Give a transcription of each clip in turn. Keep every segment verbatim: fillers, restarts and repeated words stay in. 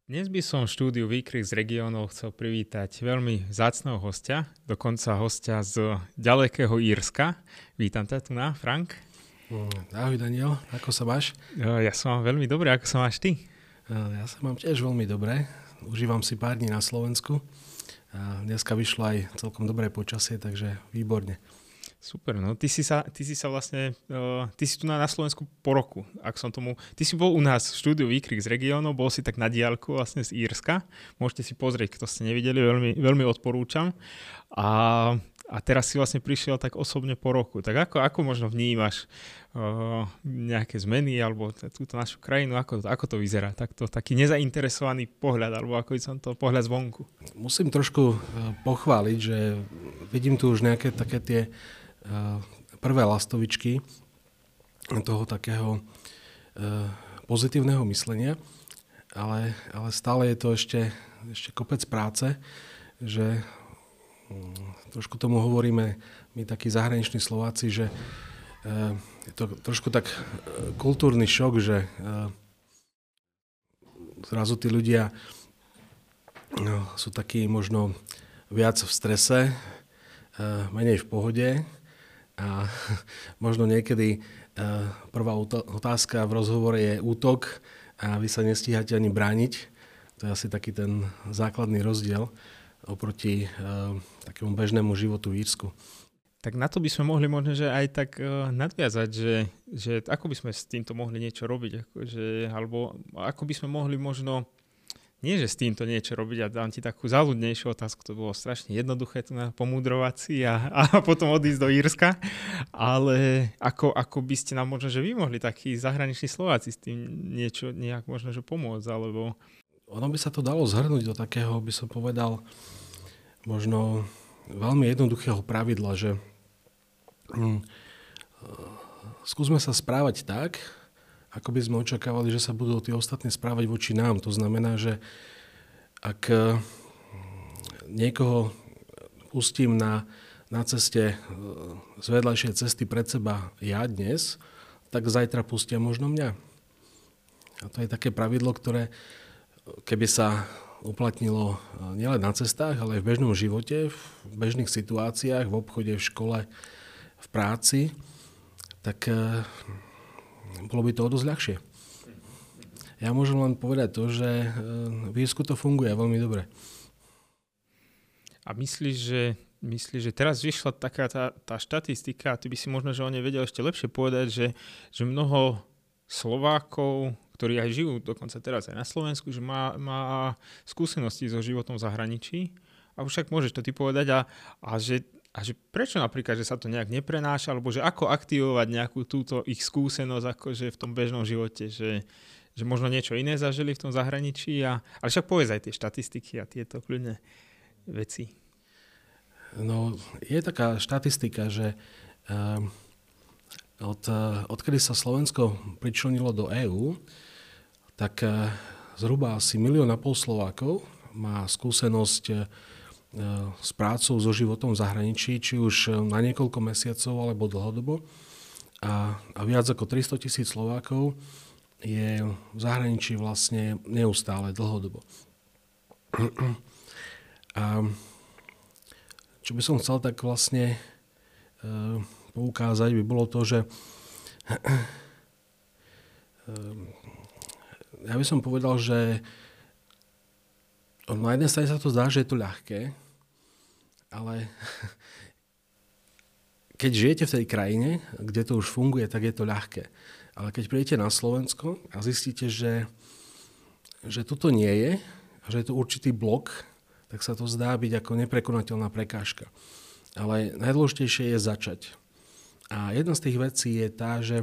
Dnes by som v štúdiu Výkrik z regiónov chcel privítať veľmi vzácneho hostia, dokonca hostia z ďalekého Írska. Vítam ťa tu na, Frank. Ahoj Daniel, ako sa máš? Ja som mám veľmi dobre, ako sa máš ty? Ja sa mám tiež veľmi dobre. Užívam si pár dní na Slovensku. A dneska vyšlo aj celkom dobré počasie, takže výborne. Super, no ty si sa, ty si sa vlastne, uh, ty si tu na, na Slovensku po roku, ak som tomu, ty si bol u nás v štúdiu Výkrik z regiónov, bol si tak na diaľku vlastne z Írska, môžete si pozrieť, kto ste nevideli, veľmi, veľmi odporúčam. A, a teraz si vlastne prišiel tak osobne po roku, tak ako, ako možno vnímaš uh, nejaké zmeny alebo t- túto našu krajinu, ako, ako to vyzerá, takto, taký nezainteresovaný pohľad, alebo ako by som to pohľad zvonku? Musím trošku uh, pochváliť, že vidím tu už nejaké také tie prvé lastovičky toho takého pozitívneho myslenia, ale, ale stále je to ešte, ešte kopec práce, že trošku tomu hovoríme my takí zahraniční Slováci, že je to trošku tak kultúrny šok, že zrazu tí ľudia sú takí možno viac v strese, menej v pohode. A možno niekedy prvá otázka v rozhovore je útok a vy sa nestíhate ani brániť. To je asi taký ten základný rozdiel oproti takému bežnému životu v Írsku. Tak na to by sme mohli možno, že aj tak nadviazať, že, že ako by sme s týmto mohli niečo robiť, akože, alebo ako by sme mohli možno nie, že s týmto niečo robiť, a dám ti takú záľudnejšiu otázku, to bolo strašne jednoduché tu na pomúdrovať si a, a potom odísť do Írska, ale ako, ako by ste nám možno, že vy mohli takí zahraniční Slováci s tým niečo nejak možno, že pomôcť, alebo... Ono by sa to dalo zhrnúť do takého, by som povedal, možno veľmi jednoduchého pravidla, že hm, skúsme sa správať tak, ako by sme očakávali, že sa budú tí ostatní správať voči nám. To znamená, že ak niekoho pustím na, na ceste z vedľajšej cesty pred seba ja dnes, tak zajtra pustia možno mňa. A to je také pravidlo, ktoré keby sa uplatnilo nielen na cestách, ale aj v bežnom živote, v bežných situáciách, v obchode, v škole, v práci, tak bolo by to o dosť ľahšie. Ja môžem len povedať to, že v Írsku to funguje veľmi dobre. A myslíš, že, myslíš, že teraz vyšla taká tá, tá štatistika, a ty by si možno, že o nej vedel ešte lepšie povedať, že, že mnoho Slovákov, ktorí aj žijú dokonca teraz aj na Slovensku, že má, má skúsenosti so životom v zahraničí, a však môžeš to ty povedať, a, a že A že prečo napríklad, že sa to nejak neprenáša, alebo že ako aktivovať nejakú túto ich skúsenosť akože v tom bežnom živote, že, že možno niečo iné zažili v tom zahraničí. A, ale však povedz aj tie štatistiky a tieto kľudne veci. No, je taká štatistika, že um, od, odkedy sa Slovensko pričlenilo do EÚ, tak uh, zhruba asi milión a pol Slovákov má skúsenosť s prácou, so životom v zahraničí, či už na niekoľko mesiacov alebo dlhodobo. A, a viac ako tristotisíc Slovákov je v zahraničí vlastne neustále, dlhodobo. A čo by som chcel tak vlastne e, poukázať, by bolo to, že e, ja by som povedal, že na jednej strane sa to zdá, že je to ľahké, ale keď žijete v tej krajine, kde to už funguje, tak je to ľahké. Ale keď prídete na Slovensko a zistíte, že, že toto nie je, že je to určitý blok, tak sa to zdá byť ako neprekonateľná prekážka. Ale najdôležitejšie je začať. A jedna z tých vecí je tá, že e,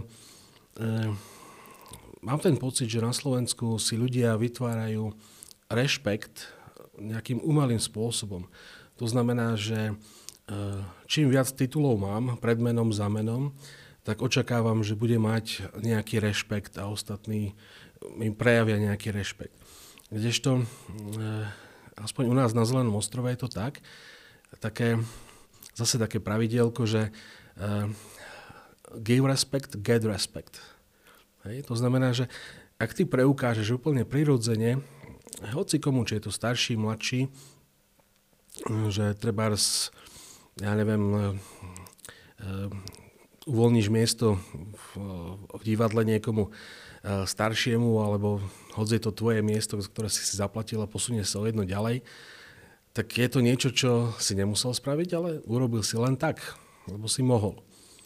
mám ten pocit, že na Slovensku si ľudia vytvárajú rešpekt nejakým umelým spôsobom. To znamená, že čím viac titulov mám pred menom, za menom, tak očakávam, že bude mať nejaký rešpekt a ostatní mi prejavia nejaký rešpekt. Kdežto, aspoň u nás na Zelenom ostrove je to tak, také, zase také pravidielko, že give respect, get respect. Hej? To znamená, že ak ty preukážeš úplne prirodzene hoci komu, či je to starší, mladší, že trebárs, ja neviem, uvoľníš miesto v divadle niekomu staršiemu, alebo hoď je to tvoje miesto, ktoré si si zaplatil a posunie sa o jedno ďalej, tak je to niečo, čo si nemusel spraviť, ale urobil si len tak, lebo si mohol.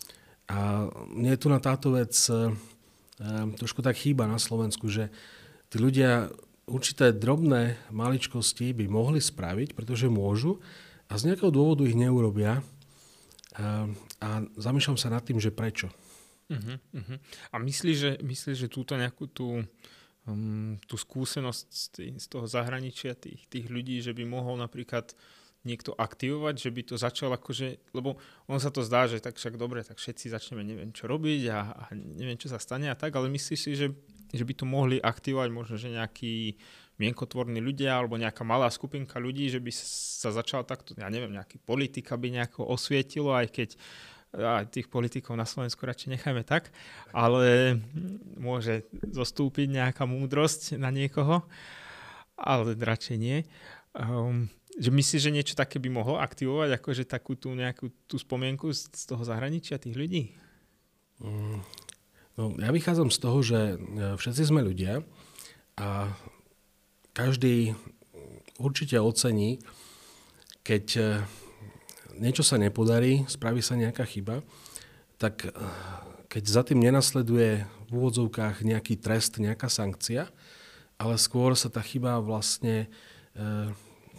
A mne tu na táto vec trošku tak chýba na Slovensku, že tí ľudia určité drobné maličkosti by mohli spraviť, pretože môžu a z nejakého dôvodu ich neurobia. A, a zamýšľam sa nad tým, že prečo. Uh-huh, uh-huh. A myslíš, že, myslí, že túto nejakú tú, um, tú skúsenosť z, tý, z toho zahraničia tých, tých ľudí, že by mohol napríklad niekto aktivovať, že by to začal akože, lebo on sa to zdá, že tak však dobre, tak všetci začneme neviem čo robiť a, a neviem čo sa stane a tak, ale myslíš si, že, že by to mohli aktivovať možno, že nejakí mienkotvorní ľudia alebo nejaká malá skupinka ľudí, že by sa začala takto, ja neviem, nejaký politika by nejako osvietilo, aj keď aj tých politikov na Slovensku radšej nechajme tak, ale môže zostúpiť nejaká múdrosť na niekoho, ale radšej nie. Um, že myslíš, že niečo také by mohlo aktivovať, akože takú tú nejakú tú spomienku z, z toho zahraničia tých ľudí? Mm, no, ja vychádzam z toho, že všetci sme ľudia a každý určite ocení, keď niečo sa nepodarí, spraví sa nejaká chyba, tak keď za tým nenasleduje v úvodzovkách nejaký trest, nejaká sankcia, ale skôr sa tá chyba vlastne e,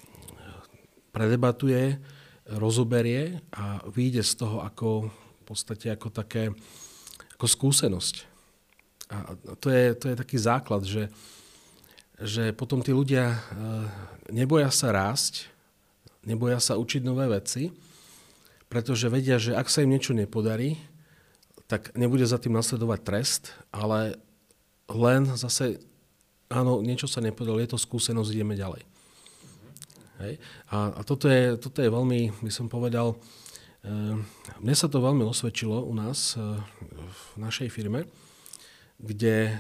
predebatuje, rozoberie a vyjde z toho ako v podstate ako také ako skúsenosť. A to je, to je taký základ, že, že potom tí ľudia e, neboja sa rásť, neboja sa učiť nové veci, pretože vedia, že ak sa im niečo nepodarí, tak nebude za tým nasledovať trest, ale len zase, áno, niečo sa nepodarilo, je to skúsenosť, ideme ďalej. Hej. A, a toto, je, toto je veľmi, by som povedal, e, mne sa to veľmi osvedčilo u nás e, v našej firme, kde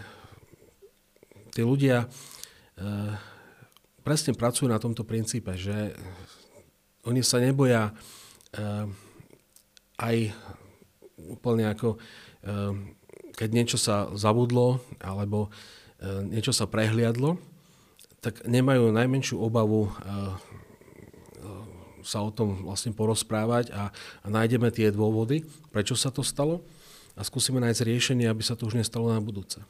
tí ľudia e, presne pracujú na tomto princípe, že oni sa neboja e, aj úplne ako, e, keď niečo sa zabudlo alebo e, niečo sa prehliadlo, tak nemajú najmenšiu obavu sa o tom vlastne porozprávať a, a nájdeme tie dôvody, prečo sa to stalo a skúsime nájsť riešenie, aby sa to už nestalo na budúce.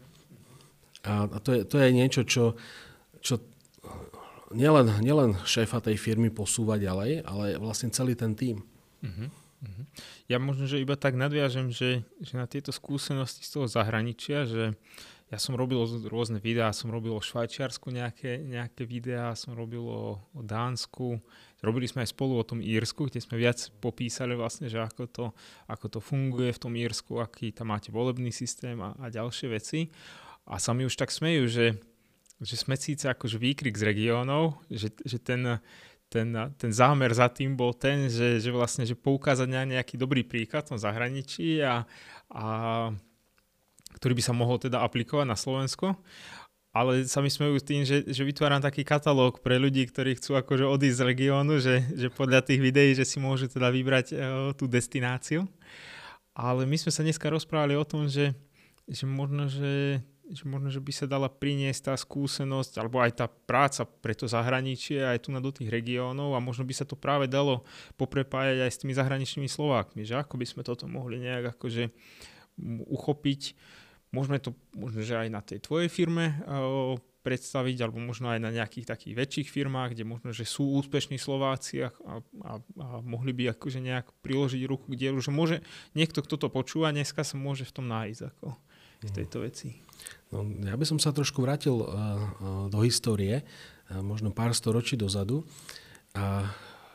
A, a to, je, to je niečo, čo, čo nielen, nielen šéfa tej firmy posúva ďalej, ale vlastne celý ten tím. Uh-huh, uh-huh. Ja možno, že iba tak nadviažem, že, že na tieto skúsenosti z toho zahraničia, že ja som robil rôzne videá, som robil o Švajčiarsku nejaké, nejaké videá, som robil o, o Dánsku, robili sme aj spolu o tom Írsku, kde sme viac popísali vlastne, že ako to, ako to funguje v tom Írsku, aký tam máte volebný systém a, a ďalšie veci. A sa mi už tak smejú, že, že sme síce akože výkrik z regiónov, že, že ten, ten, ten zámer za tým bol ten, že, že vlastne že poukázať na nejaký dobrý príklad v tom zahraničí a, a ktorý by sa mohol teda aplikovať na Slovensko. Ale sa mi smejú tým, že, že vytváram taký katalóg pre ľudí, ktorí chcú akože odísť z regiónu, že, že podľa tých videí, že si môžu teda vybrať uh, tú destináciu. Ale my sme sa dneska rozprávali o tom, že, že, možno, že, že možno, že by sa dala priniesť tá skúsenosť, alebo aj tá práca pre to zahraničie, aj tu na do tých regiónov a možno by sa to práve dalo poprepájať aj s tými zahraničnými Slovákmi, že ako by sme toto mohli nejak akože uchopiť. Môžeme to možno, že aj na tej tvojej firme uh, predstaviť, alebo možno aj na nejakých takých väčších firmách, kde možno, že sú úspešní Slováci a, a, a mohli by akože nejak priložiť ruku k dielu, že môže niekto, kto to počúva, dneska sa môže v tom nájsť ako v tejto veci. No, ja by som sa trošku vrátil uh, uh, do histórie, uh, možno pár storočí dozadu. A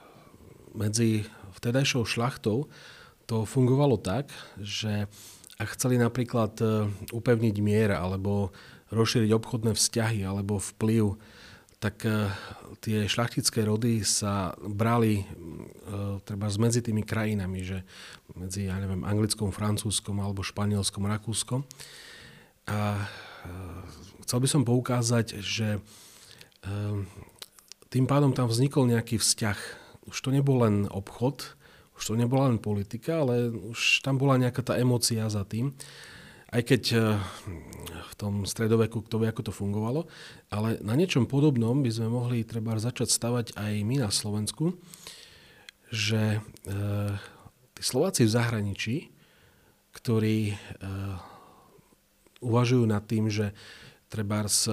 medzi vtedajšou šľachtou to fungovalo tak, že ak chceli napríklad upevniť mier alebo rozšíriť obchodné vzťahy alebo vplyv, tak tie šľachtické rody sa brali treba medzi tými krajinami, že medzi, ja neviem, Anglickom, Francúzskom alebo Španielskom, Rakúskom. A chcel by som poukázať, že tým pádom tam vznikol nejaký vzťah. Už to nebol len obchod, už to nebola len politika, ale už tam bola nejaká tá emócia za tým. Aj keď v tom stredoveku kto vie, ako to fungovalo. Ale na niečom podobnom by sme mohli treba začať stavať aj my na Slovensku, že e, tí Slováci v zahraničí, ktorí e, uvažujú nad tým, že trebárs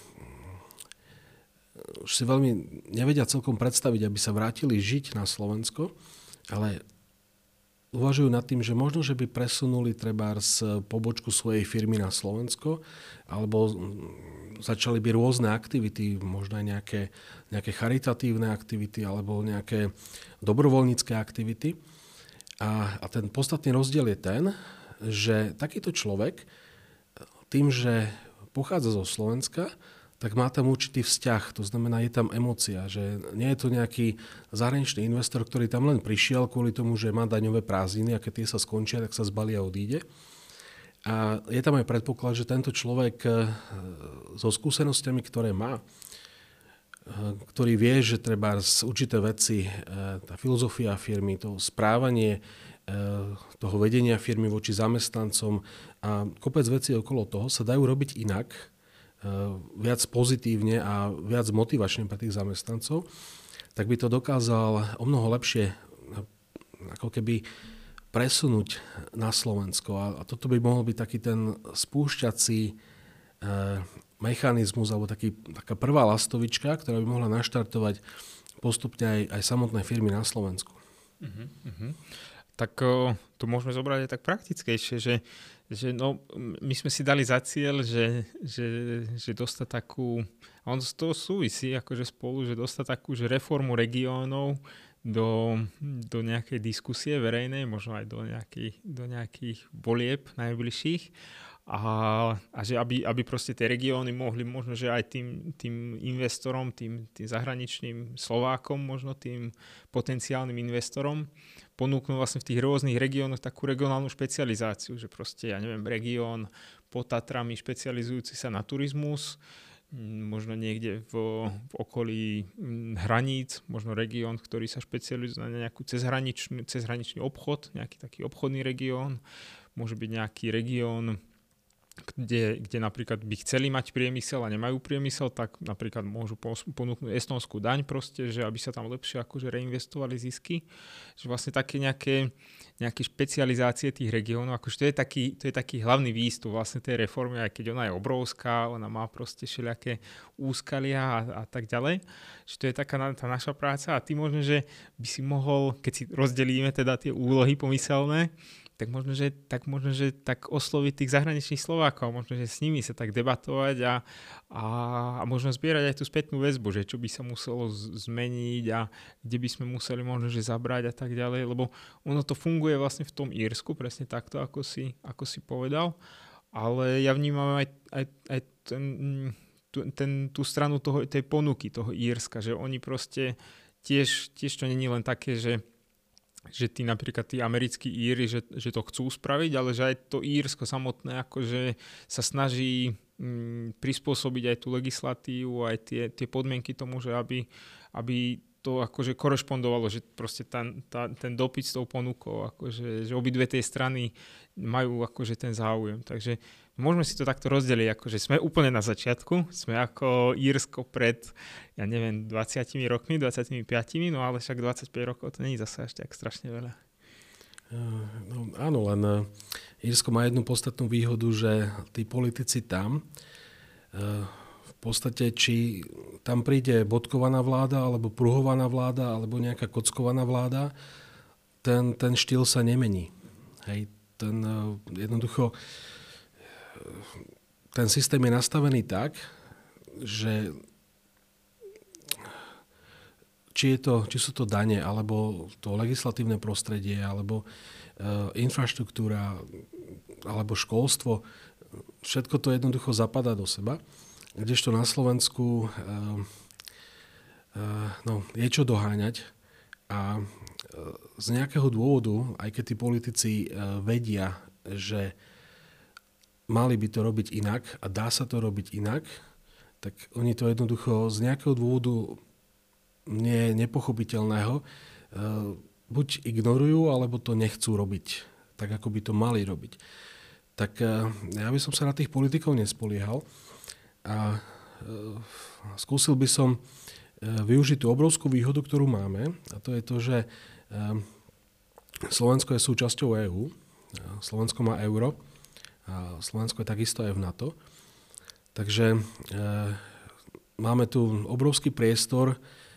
už si veľmi nevedia celkom predstaviť, aby sa vrátili žiť na Slovensko, ale uvažujú nad tým, že možno, že by presunuli trebárs pobočku svojej firmy na Slovensko, alebo začali by rôzne aktivity, možno aj nejaké, nejaké charitatívne aktivity, alebo nejaké dobrovoľnícke aktivity. A, a ten podstatný rozdiel je ten, že takýto človek tým, že pochádza zo Slovenska, tak má tam určitý vzťah, to znamená, je tam emócia, že nie je to nejaký zahraničný investor, ktorý tam len prišiel kvôli tomu, že má daňové prázdniny a keď tie sa skončia, tak sa zbalí a odíde. A je tam aj predpoklad, že tento človek so skúsenosťami, ktoré má, ktorý vie, že treba z určité veci, tá filozofia firmy, to správanie toho vedenia firmy voči zamestnancom a kopec vecí okolo toho sa dajú robiť inak, viac pozitívne a viac motivačne pre tých zamestnancov, tak by to dokázal o mnoho lepšie ako keby presunúť na Slovensko. A toto by mohol byť taký ten spúšťací mechanizmus alebo taký, taká prvá lastovička, ktorá by mohla naštartovať postupne aj, aj samotné firmy na Slovensku. Uh-huh, uh-huh. Tak o, tu môžeme zobrať aj tak praktickejšie, že že no, my sme si dali za cieľ, že, že, že dostať takú, a on z toho súvisí akože spolu, že dostať takú že reformu regiónov do, do nejakej diskusie verejnej, možno aj do nejakých, do nejakých volieb najbližších. A, a že aby, aby proste tie regióny mohli možno, že aj tým, tým investorom, tým, tým zahraničným Slovákom, možno tým potenciálnym investorom ponúknú vlastne v tých rôznych regiónoch takú regionálnu špecializáciu, že proste, ja neviem, región pod Tatrami špecializujúci sa na turizmus, možno niekde v, v okolí hraníc, možno región, ktorý sa špecializuje na nejakú cezhraničný, cezhraničný obchod, nejaký taký obchodný región, môže byť nejaký región, Kde, kde napríklad by chceli mať priemysel a nemajú priemysel, tak napríklad môžu ponúknuť estonskú daň proste, že aby sa tam lepšie akože reinvestovali zisky. Že vlastne také nejaké, nejaké špecializácie tých regiónov, akože to je taký, to je taký hlavný výstup vlastne tej reformy, aj keď ona je obrovská, ona má proste všelijaké úskalia a, a tak ďalej. Že to je taká tá naša práca a ty možno, že by si mohol, keď si rozdelíme teda tie úlohy pomyselné, tak možno, že tak, možno, že tak osloviť tých zahraničných Slovákov, možno, že s nimi sa tak debatovať a, a, a možno zbierať aj tú spätnú väzbu, že čo by sa muselo z- zmeniť a kde by sme museli možno, že zabrať a tak ďalej, lebo ono to funguje vlastne v tom Írsku, presne takto, ako si, ako si povedal, ale ja vnímam aj, aj, aj ten, tú, ten, tú stranu toho, tej ponuky toho Írska, že oni proste tiež, tiež to nie je len také, že že tí napríklad tí americkí Íri, že, že to chcú spraviť, ale že aj to Írsko samotné akože sa snaží mm, prispôsobiť aj tú legislatívu, aj tie, tie podmienky tomu, že aby, aby to akože korešpondovalo, že proste tá, tá, ten dopyt s tou ponukou, akože, že obidve tie strany majú akože ten záujem. Takže môžeme si to takto rozdeliť, akože sme úplne na začiatku, sme ako Írsko pred, ja neviem, dvadsiatimi rokmi, dvadsaťpäť, no ale však dvadsaťpäť rokov to nie je zase až tak strašne veľa. No, áno, len Írsko má jednu podstatnú výhodu, že tí politici tam v podstate, či tam príde bodkovaná vláda, alebo pruhovaná vláda, alebo nejaká kockovaná vláda, ten, ten štýl sa nemení. Hej, ten jednoducho ten systém je nastavený tak, že či, je to, či sú to dane, alebo to legislatívne prostredie, alebo e, infraštruktúra, alebo školstvo, všetko to jednoducho zapadá do seba. Kdežto na Slovensku e, e, no, je čo doháňať a e, z nejakého dôvodu, aj keď tí politici e, vedia, že mali by to robiť inak a dá sa to robiť inak, tak oni to jednoducho z nejakého dôvodu nie, nepochopiteľného buď ignorujú, alebo to nechcú robiť tak, ako by to mali robiť. Tak ja by som sa na tých politikov nespoliehal a skúsil by som využiť tú obrovskú výhodu, ktorú máme, a to je to, že Slovensko je súčasťou EÚ, Slovensko má euro a Slovensko je takisto aj v NATO. Takže máme tu obrovský priestor,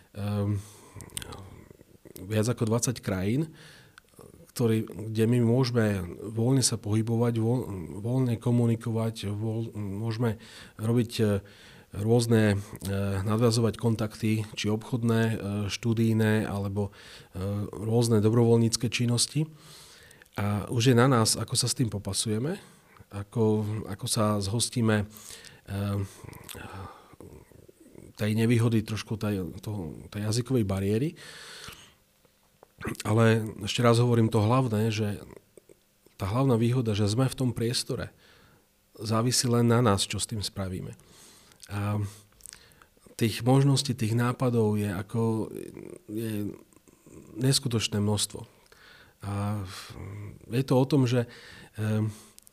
viac ako dvadsať krajín, ktorý, kde my môžeme voľne sa pohybovať, voľ, voľne komunikovať, voľ, môžeme robiť rôzne, nadväzovať kontakty, či obchodné, študijné, alebo rôzne dobrovoľnícke činnosti. A už je na nás, ako sa s tým popasujeme, ako, ako sa zhostíme tej nevýhody trošku tej, toho, tej jazykovej bariéry. Ale ešte raz hovorím to hlavné, že tá hlavná výhoda, že sme v tom priestore, závisí len na nás, čo s tým spravíme. A tých možností, tých nápadov je ako je neskutočné množstvo. A je to o tom, že um,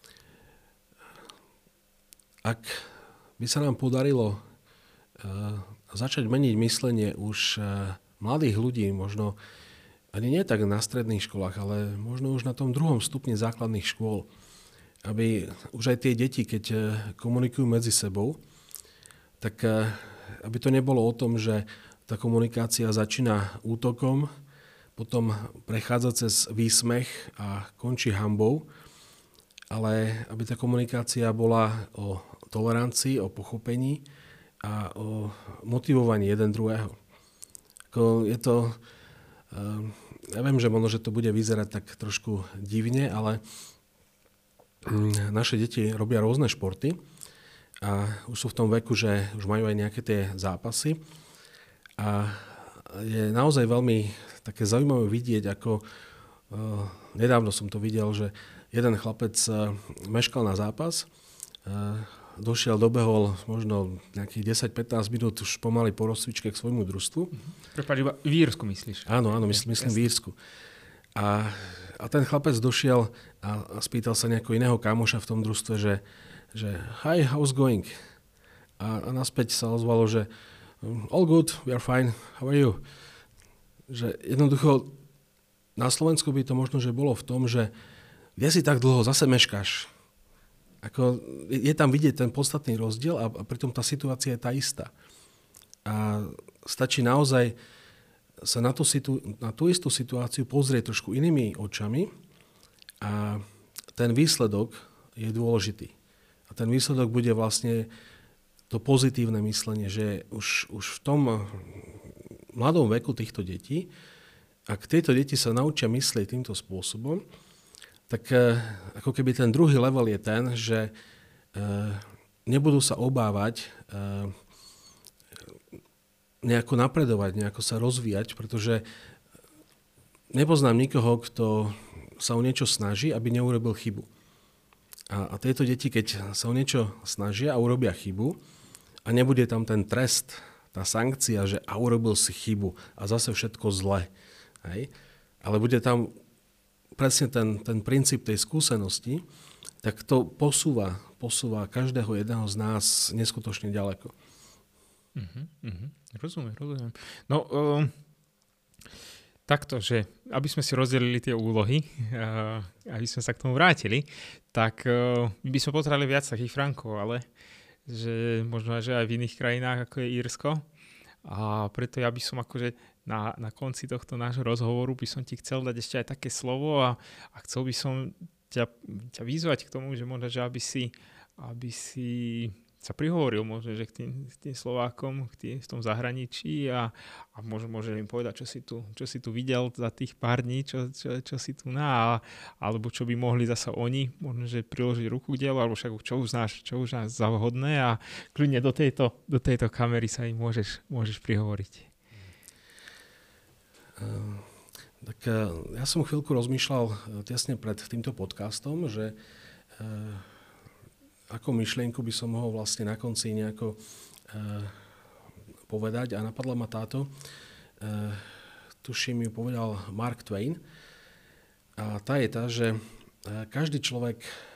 ak by sa nám podarilo uh, začať meniť myslenie už uh, mladých ľudí, možno ani nie tak na stredných školách, ale možno už na tom druhom stupni základných škôl, aby už aj tie deti, keď uh, komunikujú medzi sebou, tak uh, aby to nebolo o tom, že tá komunikácia začína útokom, potom prechádza cez výsmech a končí hanbou, ale aby tá komunikácia bola o tolerancii, o pochopení a o motivovaní jeden druhého. Ako je to, ja viem, že možno, že to bude vyzerať tak trošku divne, ale naše deti robia rôzne športy a už sú v tom veku, že už majú aj nejaké tie zápasy a je naozaj veľmi také zaujímavé vidieť, ako uh, nedávno som to videl, že jeden chlapec uh, meškal na zápas, uh, došiel, dobehol možno nejakých desať pätnásť minút už pomaly po rozcvičke k svojmu družstvu. Prepáč, iba v Írsku myslíš? Áno, áno, myslím, myslím v Írsku. A, a ten chlapec došiel a, a spýtal sa nejakého iného kamoša v tom družstve, že, že hi, how's going? A, a naspäť sa ozvalo, že all good, we are fine, how are you? Že jednoducho na Slovensku by to možno, že bolo v tom, že kde si tak dlho, zase meškáš. Ako, je tam vidieť ten podstatný rozdiel a, a pritom tá situácia je tá istá. A stačí naozaj sa na tú, situ, na tú istú situáciu pozrieť trošku inými očami a ten výsledok je dôležitý. A ten výsledok bude vlastne to pozitívne myslenie, že už, už v tom mladom veku týchto detí, ak tieto deti sa naučia myslieť týmto spôsobom, tak ako keby ten druhý level je ten, že nebudú sa obávať nejako napredovať, nejako sa rozvíjať, pretože nepoznám nikoho, kto sa o niečo snaží, aby neurobil chybu. A, a tieto deti, keď sa o niečo snažia a urobia chybu, a nebude tam ten trest, tá sankcia, že a urobil si chybu a zase všetko zle. Hej? Ale bude tam presne ten, ten princíp tej skúsenosti, tak to posúva, posúva každého jedného z nás neskutočne ďaleko. Uh-huh, uh-huh. Rozumiem, rozumiem. No, uh, takto, že aby sme si rozdelili tie úlohy, uh, aby sme sa k tomu vrátili, tak uh, by sme potrebovali viac takých frankov, ale že možno, že aj v iných krajinách, ako je Írsko. A preto ja by som akože na, na konci tohto nášho rozhovoru by som ti chcel dať ešte aj také slovo a, a chcel by som ťa, ťa vyzvať k tomu, že možno, že aby si, aby si sa prihovoril možno, že k tým, k tým Slovákom k tým, v tom zahraničí a, a možno môže im povedať, čo si tu, čo si tu videl za tých pár dní, čo, čo, čo si tu na, alebo čo by mohli zasa oni, možno, že priložiť ruku k dielu, alebo však čo uznáš, čo uznáš za vhodné a kľudne do tejto, do tejto kamery sa im môžeš, môžeš prihovoriť. Uh, tak uh, ja som chvíľku rozmýšľal uh, tesne pred týmto podcastom, že uh, ako myšlienku by som mohol vlastne na konci nejako povedať a napadla ma táto. Tuším, ju povedal Mark Twain. A tá je tá, že každý človek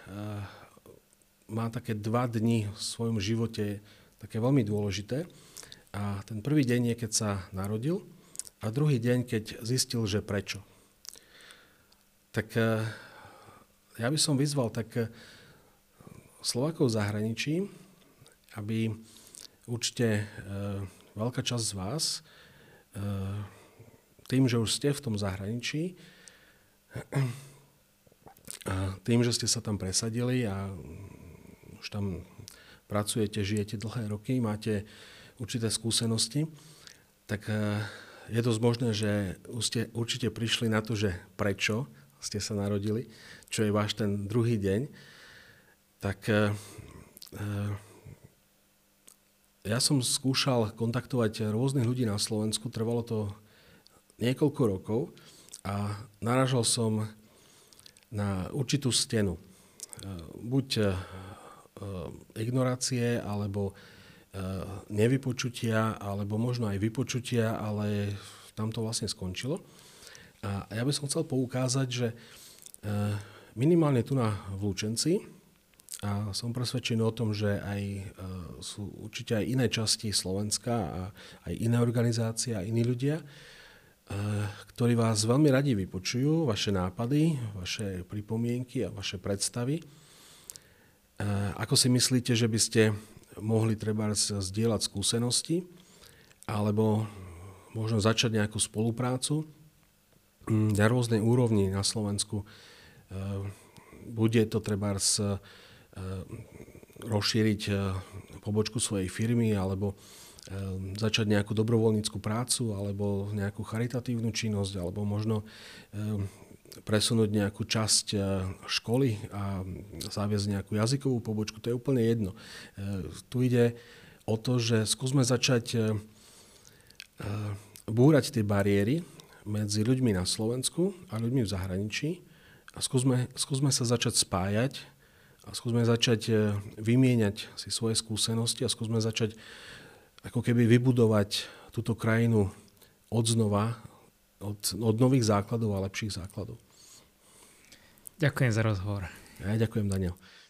má také dva dni v svojom živote také veľmi dôležité. A ten prvý deň je, keď sa narodil, a druhý deň, keď zistil, že prečo. Tak ja by som vyzval tak Slovákov v zahraničí, aby určite veľká časť z vás, tým, že už ste v tom zahraničí, a tým, že ste sa tam presadili a už tam pracujete, žijete dlhé roky, máte určité skúsenosti, tak je dosť možné, že už ste určite prišli na to, že prečo ste sa narodili, čo je váš ten druhý deň. Tak ja som skúšal kontaktovať rôznych ľudí na Slovensku, trvalo to niekoľko rokov a narážal som na určitú stenu. Buď ignorácie, alebo nevypočutia, alebo možno aj vypočutia, ale tam to vlastne skončilo. A ja by som chcel poukázať, že minimálne tu na Vlúčenci, a som presvedčený o tom, že aj sú určite aj iné časti Slovenska a aj iné organizácie a iní ľudia, ktorí vás veľmi radi vypočujú, vaše nápady, vaše pripomienky a vaše predstavy. Ako si myslíte, že by ste mohli trebárs zdieľať skúsenosti alebo možno začať nejakú spoluprácu na rôznej úrovni na Slovensku? Bude to trebárs rozšíriť pobočku svojej firmy alebo začať nejakú dobrovoľníckú prácu alebo nejakú charitatívnu činnosť alebo možno presunúť nejakú časť školy a zaviesť nejakú jazykovú pobočku. To je úplne jedno. Tu ide o to, že skúsme začať búrať tie bariéry medzi ľuďmi na Slovensku a ľuďmi v zahraničí a skúsme, skúsme sa začať spájať a skúsme začať vymieňať si svoje skúsenosti a skúsme začať ako keby vybudovať túto krajinu od znova, od, od nových základov a lepších základov. Ďakujem za rozhovor. Ja ďakujem, Daniel.